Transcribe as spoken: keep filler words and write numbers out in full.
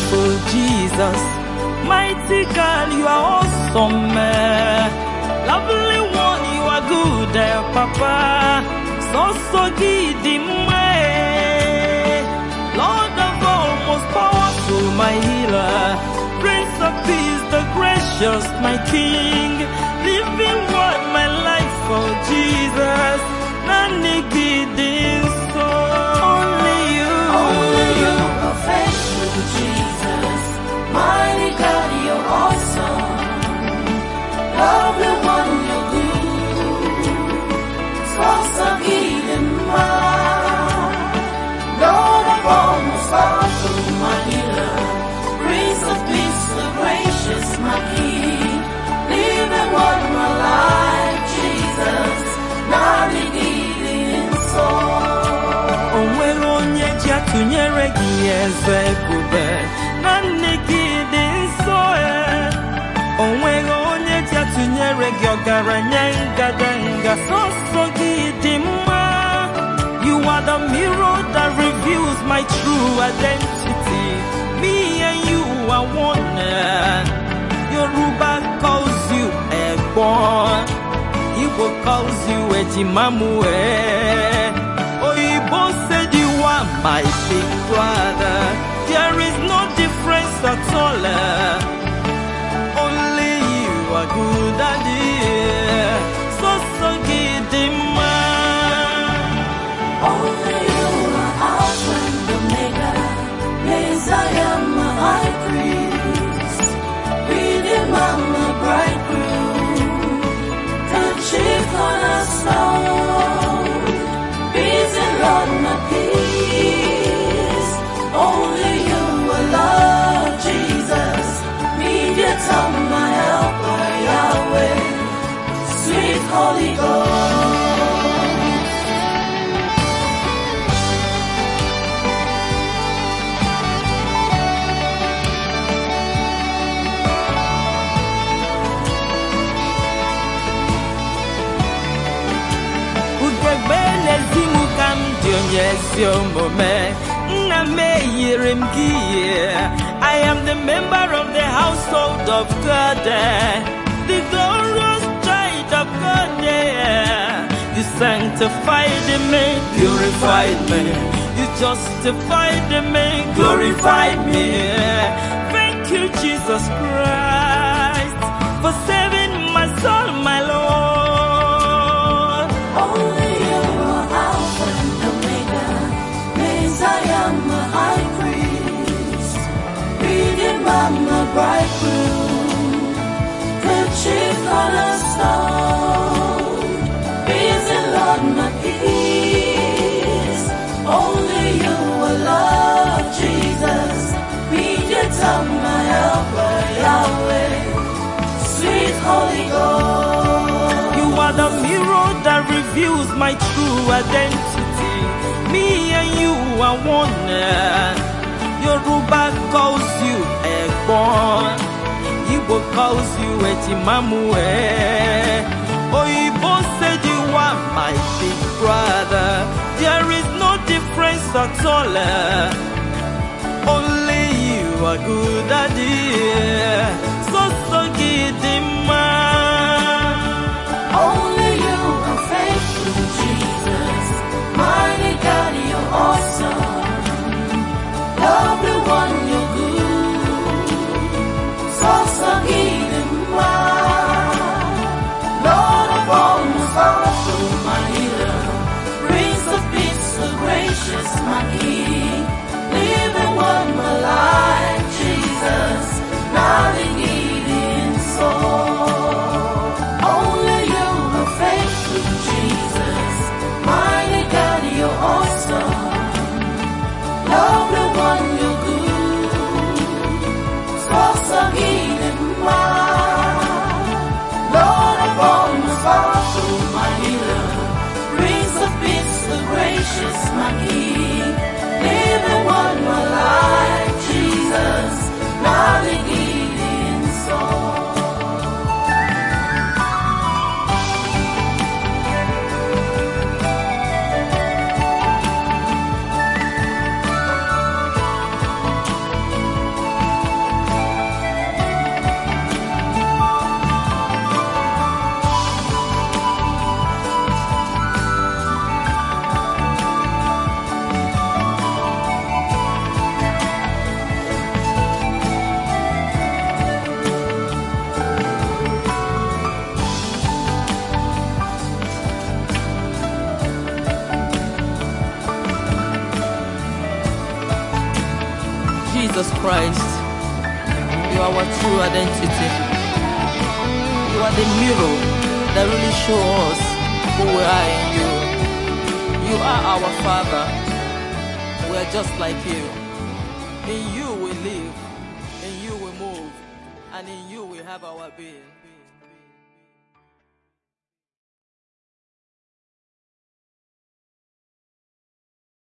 faithful, Jesus. Mighty God, you are awesome. Lovely one, you are good, Papa. So, so giddy, Lord of all, most powerful, my healer. Prince of peace, the gracious, my King. Living what my life for Jesus. None giddy, so only you. Only you are faithful, Jesus. Mighty God, you're awesome. Lovely one, you're good. So, so giddy, Lord of all, most powerful, my healer. Prince of peace, the gracious, my King. Living what my life, Jesus. Navigating soul. Onweronye chatunyere giyeze kube. Navigating soul. Onweronye chatunyere gyogaranya ingadanga. So so gidima. You are the mirror that reveals my true identity. Me and you are one. Yoruba calls you Egbon. Igbo calls you Ejimamue. Oyibo said you are my big brother. There is no difference at all. Only you are good at it. So so gidima. Only you are Alpha and Omega. Messiah, my high priest. Redeemer, my bridegroom. The chief cornerstone. Risen Lord, my peace. Only you are Lord Jesus. Mediator, my helper, Yahweh. Sweet Holy Ghost. I am the member of the household of God, the glorious child of God. You sanctified me, purified me. You justified me, glorified me. Thank you, Jesus Christ, for saving my soul, my Lord. Only you are Alpha and Omega. Messiah, my high priest. Redeemer, my bridegroom. The chief cornerstone. Risen Lord, my peace. Only you are Lord Jesus. Mediator, my helper, Yahweh. Sweet Holy Ghost. You are the mirror that reveals my true identity. Me and you are one. Yoruba calls you Egbon. Igbo calls you Ejimamue. Oyibo said you are my big brother. There is no difference at all. Only you are good at it. So so gidima. Only you are faithful, Jesus. Mighty God, you're awesome. Lovely one, you're good. So, so give him Lord of all, most powerful, my healer. Prince of peace, the gracious, my King. Living what my life, Jesus. Navigating soul. Only you are faithful, Jesus. Mighty God, you're awesome. Lovely one, you're good. So, so give him Lord of all, most powerful, my healer. Prince of peace, the gracious, my King. Living what my life, Jesus. Navigating soul. Jesus Christ. You are our true identity. You are the mirror that really shows us who we are in you. You are our Father. We are just like you. In you we live, in you we move, and in you we have our being.